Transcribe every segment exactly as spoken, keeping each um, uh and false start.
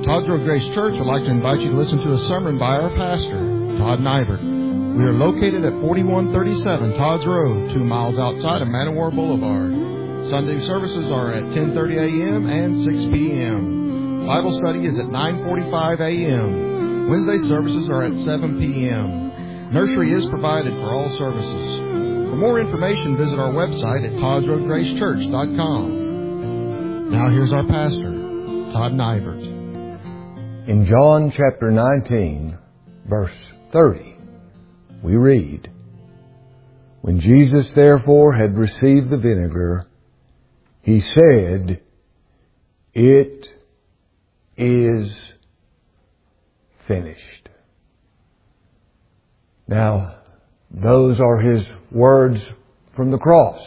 Todd's Road Grace Church would like to invite you to listen to a sermon by our pastor, Todd Nybert. We are located at forty-one thirty-seven Todd's Road, two miles outside of Man O' War Boulevard. Sunday services are at ten thirty a.m. and six p.m. Bible study is at nine forty-five a.m. Wednesday services are at seven p.m. Nursery is provided for all services. For more information, visit our website at todds road grace church dot com. Now here's our pastor, Todd Nybert. In John chapter nineteen, verse thirty, we read, "When Jesus therefore had received the vinegar, he said, 'It is finished.'" Now, those are his words from the cross.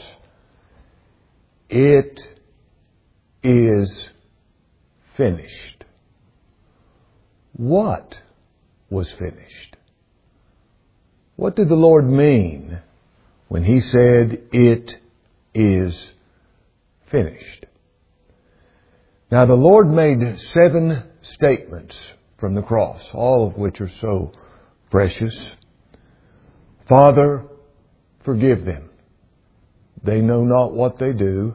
It is finished. What was finished? What did the Lord mean when he said, "It is finished"? Now, the Lord made seven statements from the cross, all of which are so precious. "Father, forgive them. They know not what they do."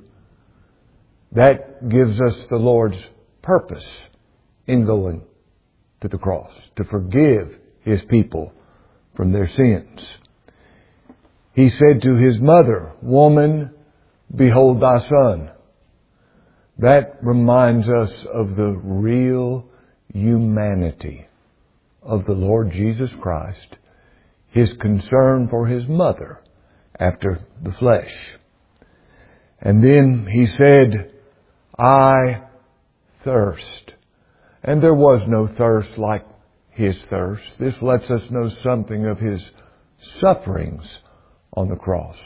That gives us the Lord's purpose in going to the cross, to forgive His people from their sins. He said to His mother, "Woman, behold thy son." That reminds us of the real humanity of the Lord Jesus Christ, His concern for His mother after the flesh. And then He said, "I thirst." And there was no thirst like His thirst. This lets us know something of His sufferings on the cross.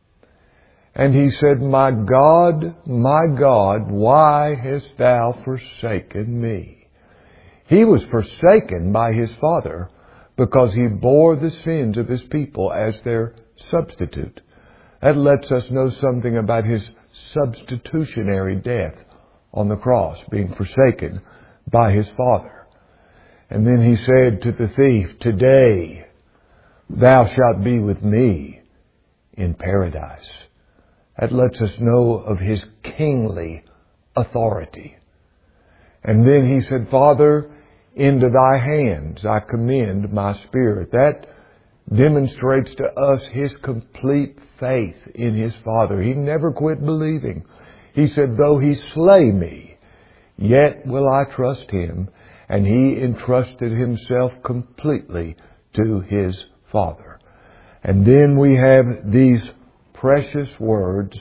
And He said, "My God, my God, why hast thou forsaken me?" He was forsaken by His Father because He bore the sins of His people as their substitute. That lets us know something about His substitutionary death on the cross, being forsaken by His Father. And then He said to the thief, "Today thou shalt be with me in paradise." That lets us know of His kingly authority. And then He said, "Father, into thy hands I commend my spirit." That demonstrates to us His complete faith in His Father. He never quit believing. He said, "Though He slay me, yet will I trust Him." And He entrusted Himself completely to His Father. And then we have these precious words,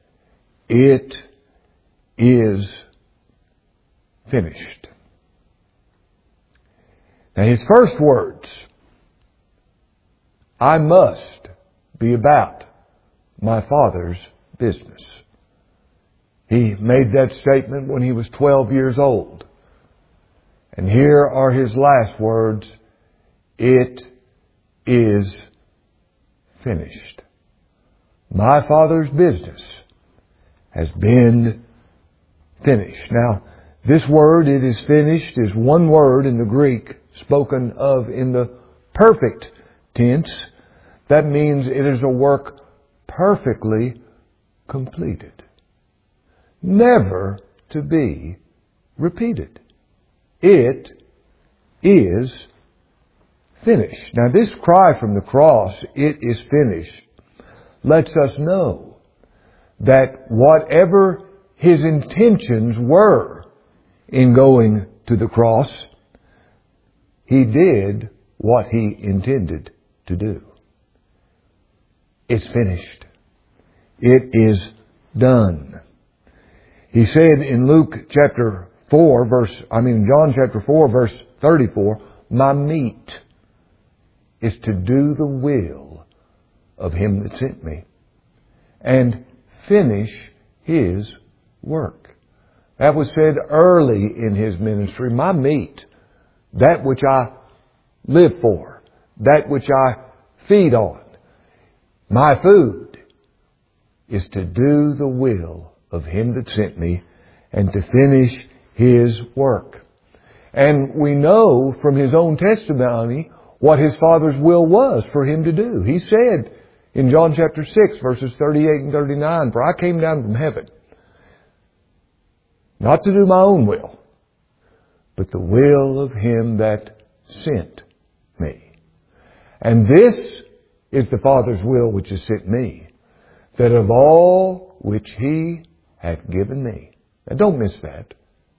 "It is finished." Now His first words, "I must be about my Father's business." He made that statement when He was twelve years old. And here are His last words, "It is finished." My Father's business has been finished. Now, this word, "it is finished," is one word in the Greek spoken of in the perfect tense. That means it is a work perfectly completed, never to be repeated. It is finished. Now, this cry from the cross, "It is finished," lets us know that whatever His intentions were in going to the cross, He did what He intended to do. It's finished. It is done. He said in Luke chapter four, verse, I mean John chapter four, verse thirty-four, "My meat is to do the will of Him that sent me and finish His work." That was said early in His ministry. My meat, that which I live for, that which I feed on, my food, is to do the will of Him that sent me and to finish His work. And we know from His own testimony what His Father's will was for Him to do. He said in John chapter six, verses thirty-eight and thirty-nine, "For I came down from heaven, not to do my own will, but the will of Him that sent me. And this is the Father's will which has sent me, that of all which He hath given me." Now don't miss that.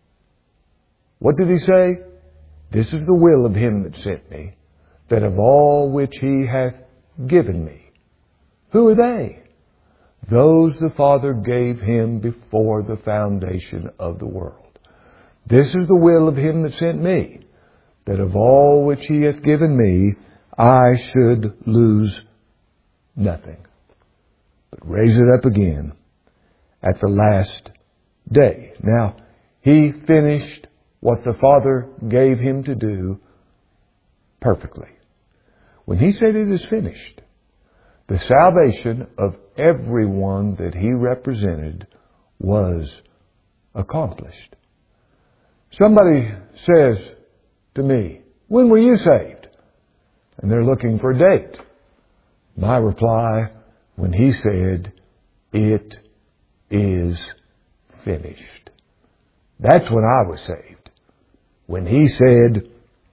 What did He say? "This is the will of Him that sent me, that of all which He hath given me." Who are they? Those the Father gave Him before the foundation of the world. "This is the will of Him that sent me, that of all which He hath given me, I should lose nothing, but raise it up again at the last day." Now, He finished what the Father gave Him to do perfectly. When He said it is finished, the salvation of everyone that He represented was accomplished. Somebody says to me, "When were you saved?" And they're looking for a date. My reply, when He said, "It is finished." That's when I was saved. When He said,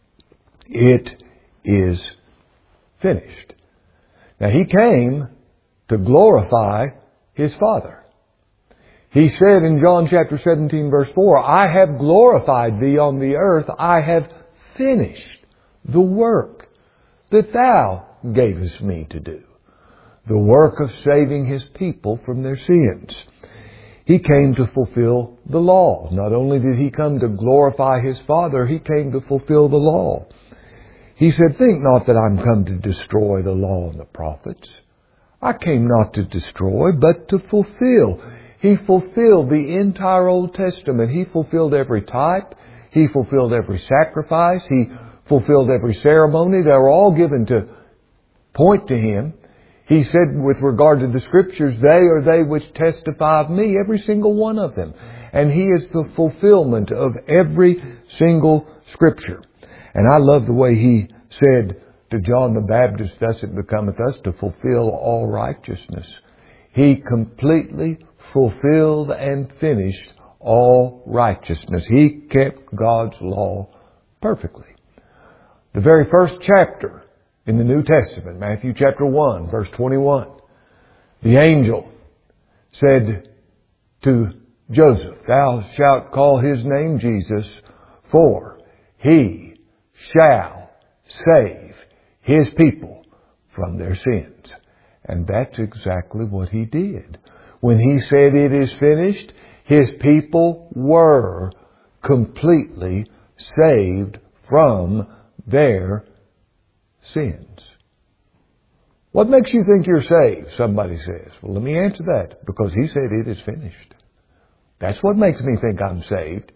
"It is finished." Now, He came to glorify His Father. He said in John chapter seventeen, verse four, "I have glorified Thee on the earth. I have finished the work that Thou gavest me to do." The work of saving His people from their sins. He came to fulfill the law. Not only did He come to glorify His Father, He came to fulfill the law. He said, "Think not that I'm come to destroy the law and the prophets. I came not to destroy, but to fulfill." He fulfilled the entire Old Testament. He fulfilled every type. He fulfilled every sacrifice. He fulfilled every ceremony. They were all given to point to Him. He said with regard to the Scriptures, "They are they which testify of me," every single one of them. And He is the fulfillment of every single Scripture. And I love the way He said to John the Baptist, "Thus it becometh us to fulfill all righteousness." He completely fulfilled and finished all righteousness. He kept God's law perfectly. The very first chapter in the New Testament, Matthew chapter one, verse twenty-one, the angel said to Joseph, "Thou shalt call His name Jesus, for He shall save His people from their sins." And that's exactly what He did. When He said it is finished, His people were completely saved from their sins. What makes you think you're saved? Somebody says. Well, let me answer that. Because He said it is finished. That's what makes me think I'm saved.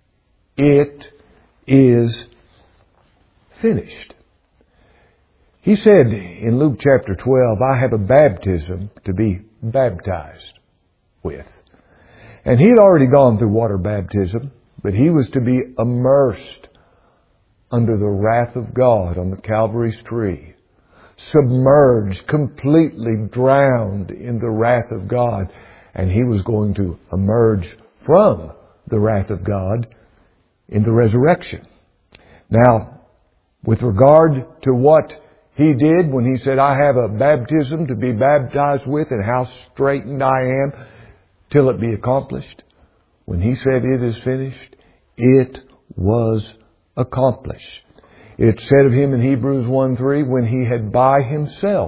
It is finished. He said in Luke chapter twelve, "I have a baptism to be baptized with." And He had already gone through water baptism, but He was to be immersed under the wrath of God on the Calvary's tree. Submerged, completely drowned in the wrath of God. And He was going to emerge from the wrath of God in the resurrection. Now, with regard to what He did when He said, "I have a baptism to be baptized with," and how straitened I am till it be accomplished. When He said it is finished, it was accomplished. It said of Him in Hebrews one three, when He had by Himself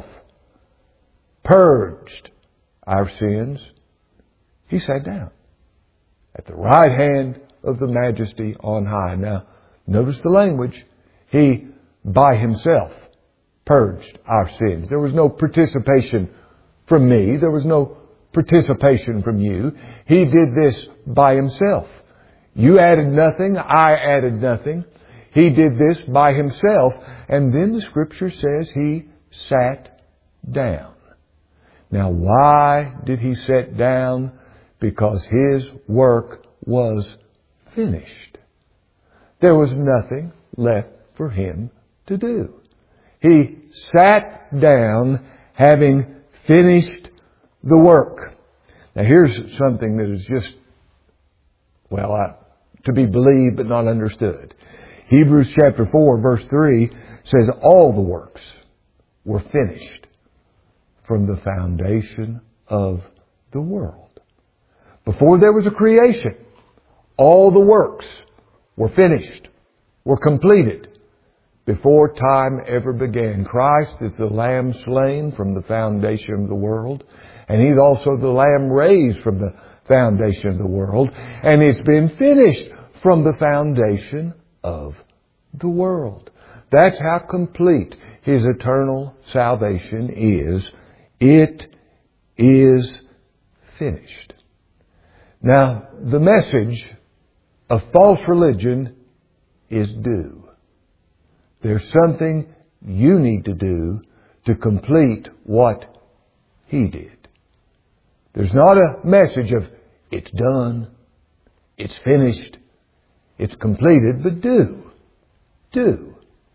purged our sins, He sat down at the right hand of the Majesty on high. Now, notice the language. He by Himself purged our sins. There was no participation from me. There was no participation from you. He did this by Himself. You added nothing. I added nothing. He did this by Himself. And then the Scripture says He sat down. Now, why did He sit down? Because His work was finished. there was nothing left for Him to do. He sat down having finished the work. Now here's something that is just, well, I, to be believed but not understood. Hebrews chapter four verse three says all the works were finished from the foundation of the world. Before there was a creation, all the works were finished, were completed. Before time ever began, Christ is the Lamb slain from the foundation of the world. And He's also the Lamb raised from the foundation of the world. And it's been finished from the foundation of the world. That's how complete His eternal salvation is. It is finished. Now, the message of false religion is do. There's something you need to do to complete what He did. There's not a message of it's done, it's finished, it's completed, but do. Do.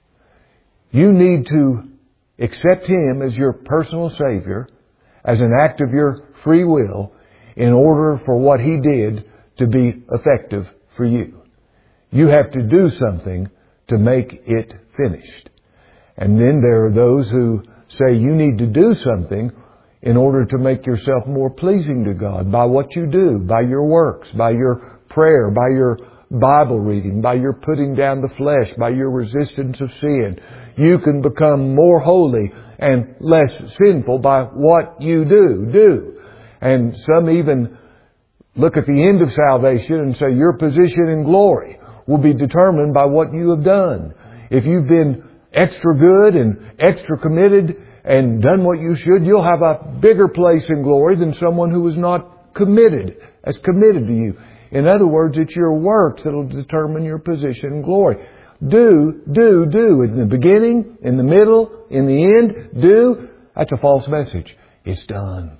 You need to accept Him as your personal Savior, as an act of your free will, in order for what He did to be effective for you. You have to do something to make it finished. And then there are those who say you need to do something in order to make yourself more pleasing to God by what you do, by your works, by your prayer, by your Bible reading, by your putting down the flesh, by your resistance of sin. You can become more holy and less sinful by what you do. Do. And some even look at the end of salvation and say your position in glory will be determined by what you have done. If you've been extra good and extra committed and done what you should, you'll have a bigger place in glory than someone who was not committed, as committed to you. In other words, it's your works that will determine your position in glory. Do, do, do. In the beginning, in the middle, in the end, do. That's a false message. It's done.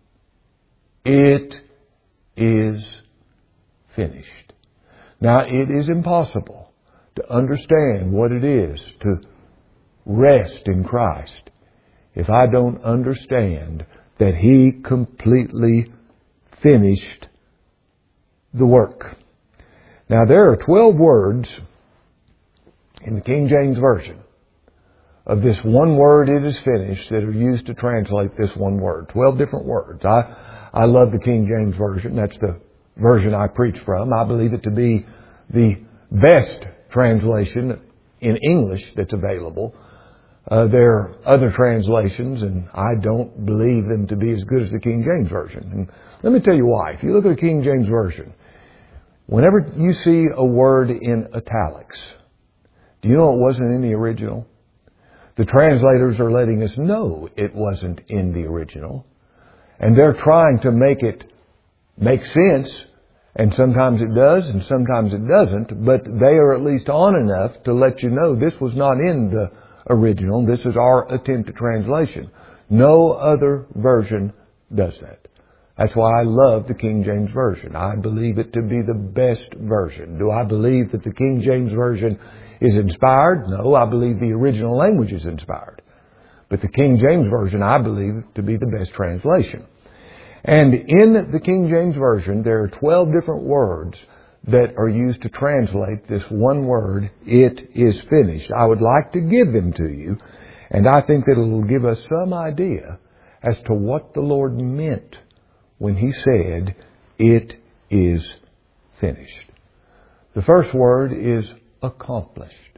It is finished. Now, it is impossible to understand what it is to rest in Christ if I don't understand that He completely finished the work. Now, there are twelve words in the King James Version of this one word, it is finished, that are used to translate this one word. Twelve different words. I, I love the King James Version. That's the version I preach from. I believe it to be the best translation in English that's available. Uh, there are other translations, and I don't believe them to be as good as the King James Version. And let me tell you why. If you look at the King James Version, whenever you see a word in italics, do you know it wasn't in the original? The translators are letting us know it wasn't in the original. And they're trying to make it make sense. And sometimes it does, and sometimes it doesn't. But they are at least on enough to let you know this was not in the original. This is our attempt at translation. No other version does that. That's why I love the King James Version. I believe it to be the best version. Do I believe that the King James Version is inspired? No, I believe the original language is inspired. But the King James Version I believe to be the best translation. And in the King James Version, there are twelve different words that are used to translate this one word, it is finished. I would like to give them to you, and I think that it will give us some idea as to what the Lord meant when He said, it is finished. The first word is accomplished.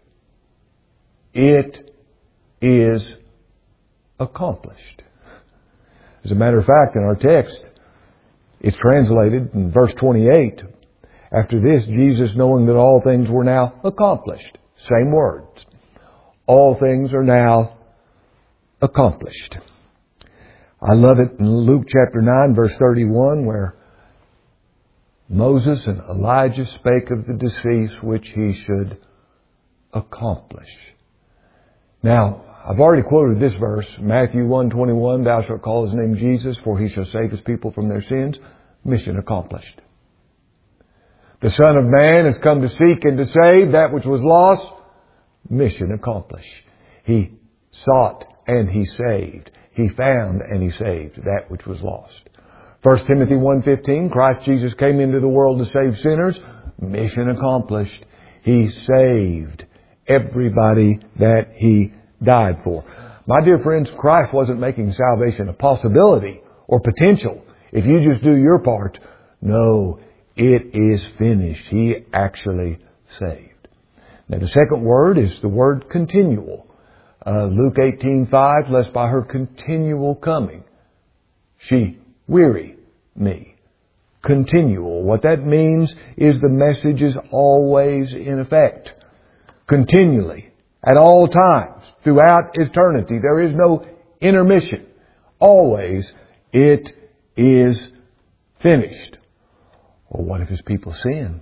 It is accomplished. As a matter of fact, in our text, it's translated in verse twenty-eight. After this, Jesus, knowing that all things were now accomplished. Same words. All things are now accomplished. I love it in Luke chapter nine, verse thirty-one, where Moses and Elijah spake of the decease which he should accomplish. Now, I've already quoted this verse, Matthew one twenty-one, thou shalt call His name Jesus, for He shall save His people from their sins. Mission accomplished. The Son of Man has come to seek and to save that which was lost. Mission accomplished. He sought and He saved. He found and He saved that which was lost. First Timothy one fifteen, Christ Jesus came into the world to save sinners. Mission accomplished. He saved everybody that He died for. My dear friends, Christ wasn't making salvation a possibility or potential if you just do your part. No, it is finished. He actually saved. Now the second word is the word continual. Uh, Luke eighteen five, lest by her continual coming she weary me. Continual. What that means is the message is always in effect. Continually. At all times. Throughout eternity. There is no intermission. Always it is finished. Well, what if His people sin?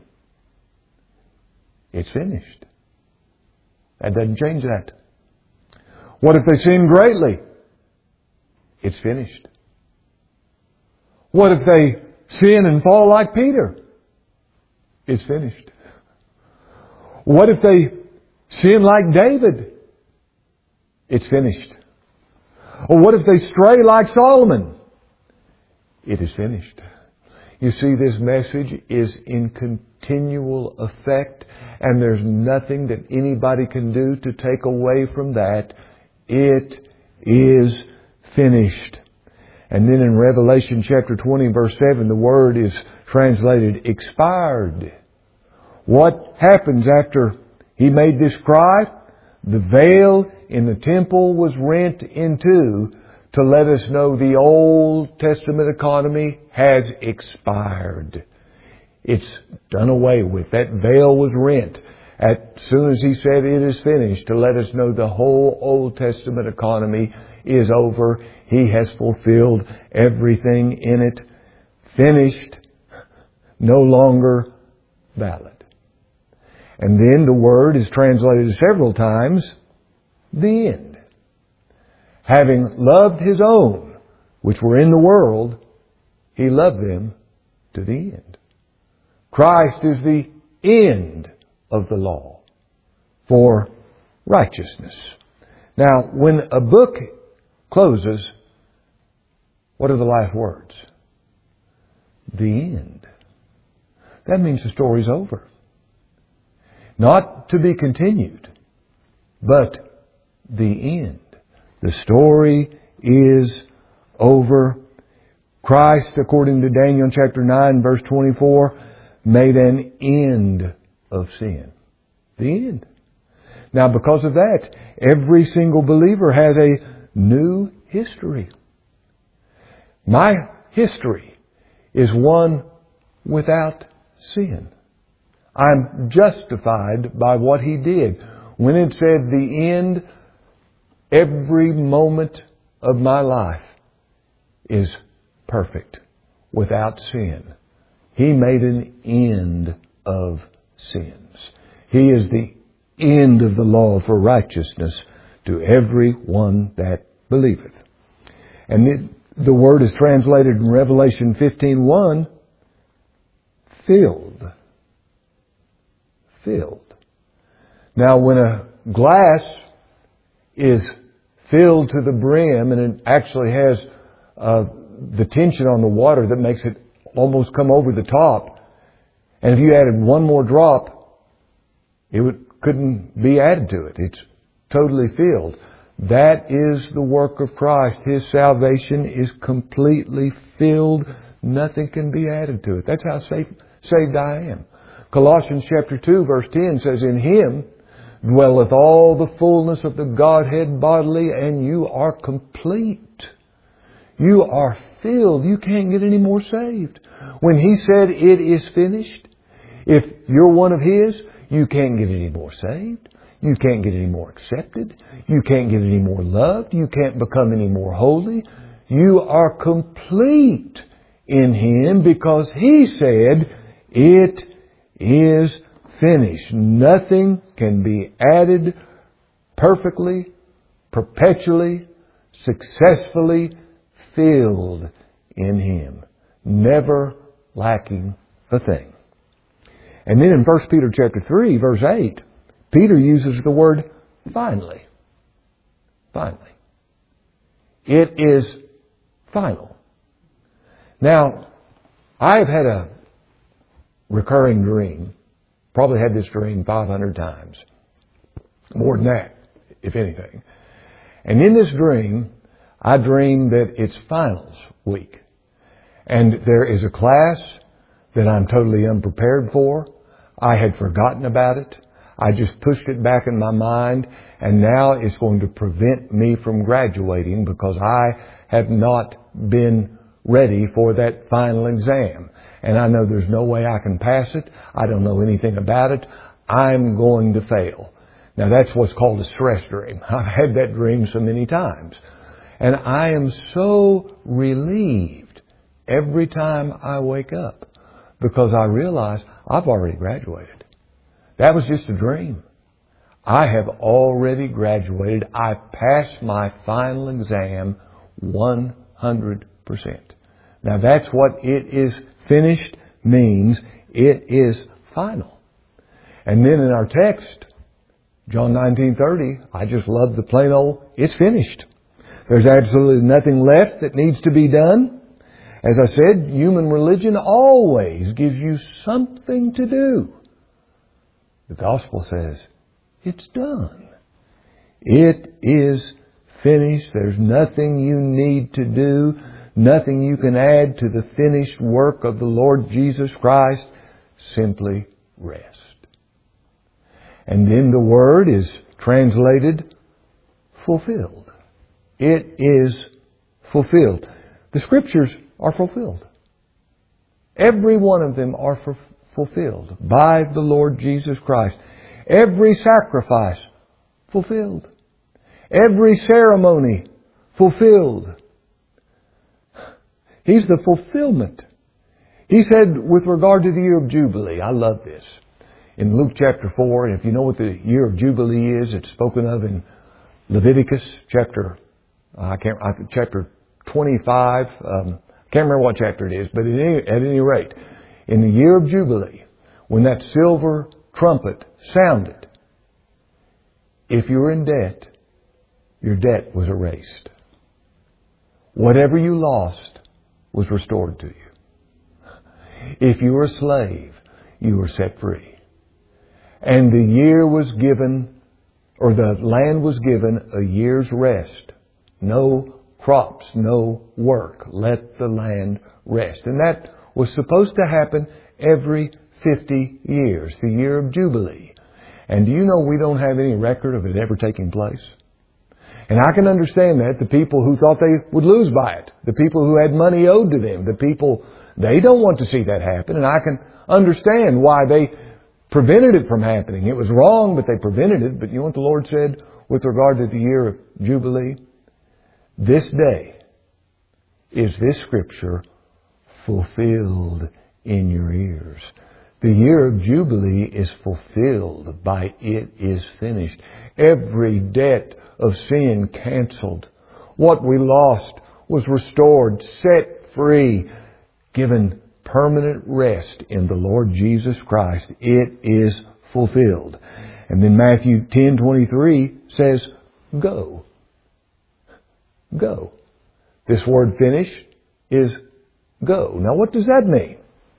It's finished. That doesn't change that. What if they sin greatly? It's finished. What if they sin and fall like Peter? It's finished. What if they sin like David? It's finished. Or what if they stray like Solomon? It is finished. You see, this message is in continual effect, and there's nothing that anybody can do to take away from that. It is finished. And then in Revelation chapter twenty, verse seven, the word is translated expired. What happens after He made this cry? The veil in the temple was rent in two to let us know the Old Testament economy has expired. It's done away with. That veil was rent as soon as He said it is finished, to let us know the whole Old Testament economy is over. He has fulfilled everything in it. Finished. No longer valid. And then the word is translated several times, the end. Having loved His own, which were in the world, He loved them to the end. Christ is the end of the law for righteousness. Now, when a book closes, what are the last words? The end. That means the story's over. Not to be continued, but the end. The story is over. Christ, according to Daniel chapter nine, verse twenty-four, made an end of sin. The end. Now, because of that, every single believer has a new history. My history is one without sin. I'm justified by what He did. When it said the end, every moment of my life is perfect, without sin. He made an end of sins. He is the end of the law for righteousness to every one that believeth. And it, the word is translated in Revelation fifteen one, filled. Filled. Now, when a glass is filled to the brim, and it actually has uh, the tension on the water that makes it almost come over the top, and if you added one more drop, it would, couldn't be added to it. It's totally filled. That is the work of Christ. His salvation is completely filled. Nothing can be added to it. That's how saved, saved I am. Colossians chapter two verse ten says, in Him dwelleth all the fullness of the Godhead bodily, and you are complete. You are filled. You can't get any more saved. When He said it is finished, if you're one of His, you can't get any more saved. You can't get any more accepted. You can't get any more loved. You can't become any more holy. You are complete in Him because He said it is finished. Nothing can be added perfectly, perpetually, successfully filled in Him. Never lacking a thing. And then in First Peter chapter three, verse eight, Peter uses the word finally. Finally. It is final. Now, I've had a recurring dream. Probably had this dream five hundred times. More than that, if anything. And in this dream, I dream that it's finals week. And there is a class that I'm totally unprepared for. I had forgotten about it. I just pushed it back in my mind, and now it's going to prevent me from graduating because I have not been ready for that final exam. And I know there's no way I can pass it. I don't know anything about it. I'm going to fail. Now that's what's called a stress dream. I've had that dream so many times. And I am so relieved every time I wake up because I realize I've already graduated. That was just a dream. I have already graduated. I passed my final exam one hundred percent. Now that's what it is finished means. It is final. And then in our text, John nineteen thirty, I just love the plain old, it's finished. There's absolutely nothing left that needs to be done. As I said, human religion always gives you something to do. The gospel says, it's done. It is finished. There's nothing you need to do. Nothing you can add to the finished work of the Lord Jesus Christ. Simply rest. And then the word is translated fulfilled. It is fulfilled. The Scriptures are fulfilled. Every one of them are for, fulfilled by the Lord Jesus Christ. Every sacrifice fulfilled. Every ceremony fulfilled. He's the fulfillment. He said with regard to the year of Jubilee, I love this. In Luke chapter four, and if you know what the year of Jubilee is, it's spoken of in Leviticus chapter, I can't, chapter twenty-five. Um, I can't remember what chapter it is, but at any, at any rate, in the year of Jubilee, when that silver trumpet sounded, if you were in debt, your debt was erased. Whatever you lost was restored to you. If you were a slave, you were set free. And the year was given, or the land was given a year's rest. No crops, no work. Let the land rest. And that was supposed to happen every fifty years, the year of Jubilee. And do you know we don't have any record of it ever taking place? And I can understand that. The people who thought they would lose by it, the people who had money owed to them, the people, they don't want to see that happen. And I can understand why they prevented it from happening. It was wrong, but they prevented it. But you know what the Lord said with regard to the year of Jubilee? This day is this Scripture fulfilled in your ears. The year of Jubilee is fulfilled by it is finished. Every debt of sin canceled. What we lost was restored, set free, given permanent rest in the Lord Jesus Christ. It is fulfilled. And then Matthew ten twenty-three says, go. Go. This word finish is go. Now what does that mean?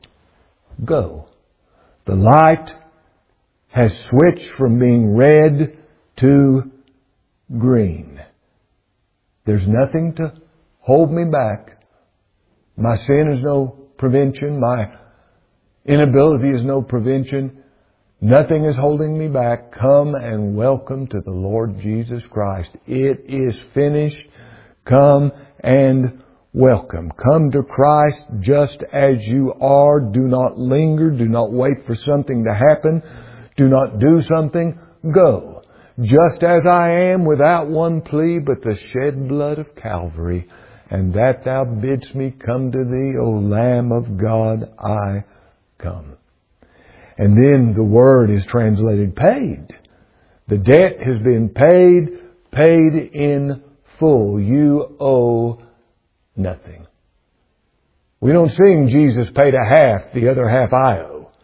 Go. The light has switched from being red to green. There's nothing to hold me back. My sin is no prevention. My inability is no prevention. Nothing is holding me back. Come and welcome to the Lord Jesus Christ. It is finished. Come and welcome. Come to Christ just as you are. Do not linger. Do not wait for something to happen. Do not do something. Go. Just as I am, without one plea but the shed blood of Calvary, and that thou bidst me come to thee, O Lamb of God, I come. And then the word is translated paid. The debt has been paid, paid in full. You owe nothing. We don't sing Jesus paid a half, the other half I owe.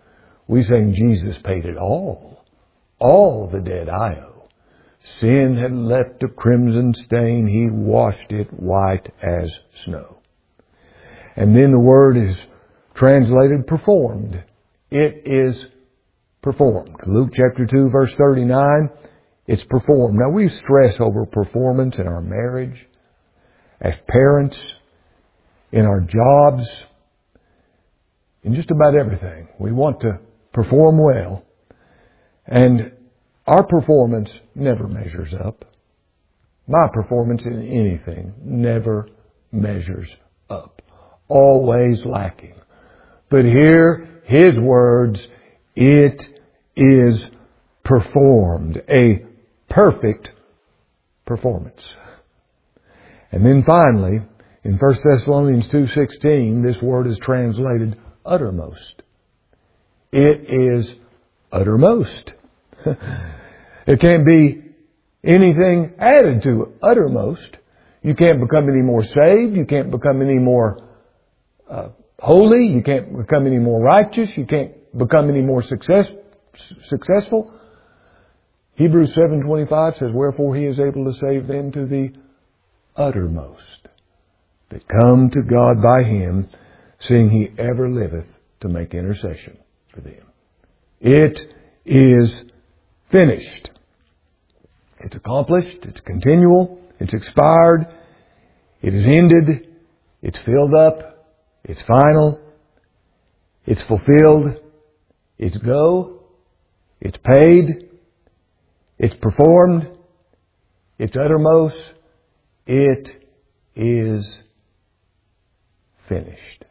We sing Jesus paid it all, all the debt I owe. Sin had left a crimson stain, He washed it white as snow. And then the word is translated performed. It is performed. Luke chapter two verse thirty-nine, it's performed. Now we stress over performance in our marriage, as parents, in our jobs, in just about everything. We want to perform well. And our performance never measures up. My performance in anything never measures up. Always lacking. But here, His words, it is performed. A perfect performance. And then finally, in First Thessalonians two sixteen, this word is translated uttermost. It is uttermost. It can't be anything added to it. Uttermost. You can't become any more saved. You can't become any more uh, holy. You can't become any more righteous. You can't become any more success, successful. Hebrews seven twenty-five says, wherefore He is able to save them to the uttermost, that come to God by Him, seeing He ever liveth to make intercession for them. It is finished. It's accomplished. It's continual. It's expired. It is ended. It's filled up. It's final. It's fulfilled. It's go. It's paid. It's performed. It's uttermost. It is finished.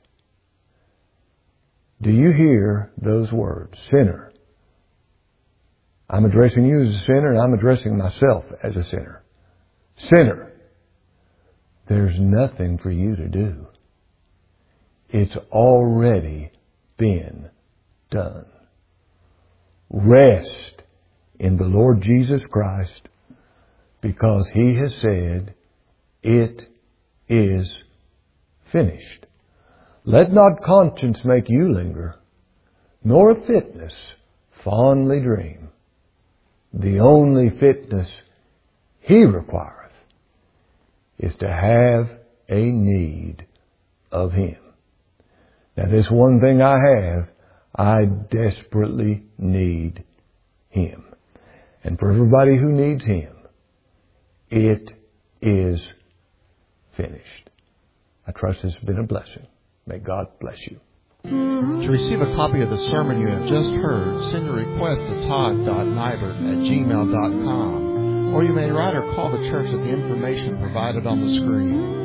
Do you hear those words? Sinner. I'm addressing you as a sinner, and I'm addressing myself as a sinner. Sinner. There's nothing for you to do. It's already been done. Rest in the Lord Jesus Christ, because He has said, it is finished. Let not conscience make you linger, nor fitness fondly dream. The only fitness He requireth is to have a need of Him. Now this one thing I have, I desperately need Him. And for everybody who needs Him, it is finished. I trust this has been a blessing. May God bless you. To receive a copy of the sermon you have just heard, send a request to todd dot nybert at gmail dot com, or you may write or call the church at the information provided on the screen.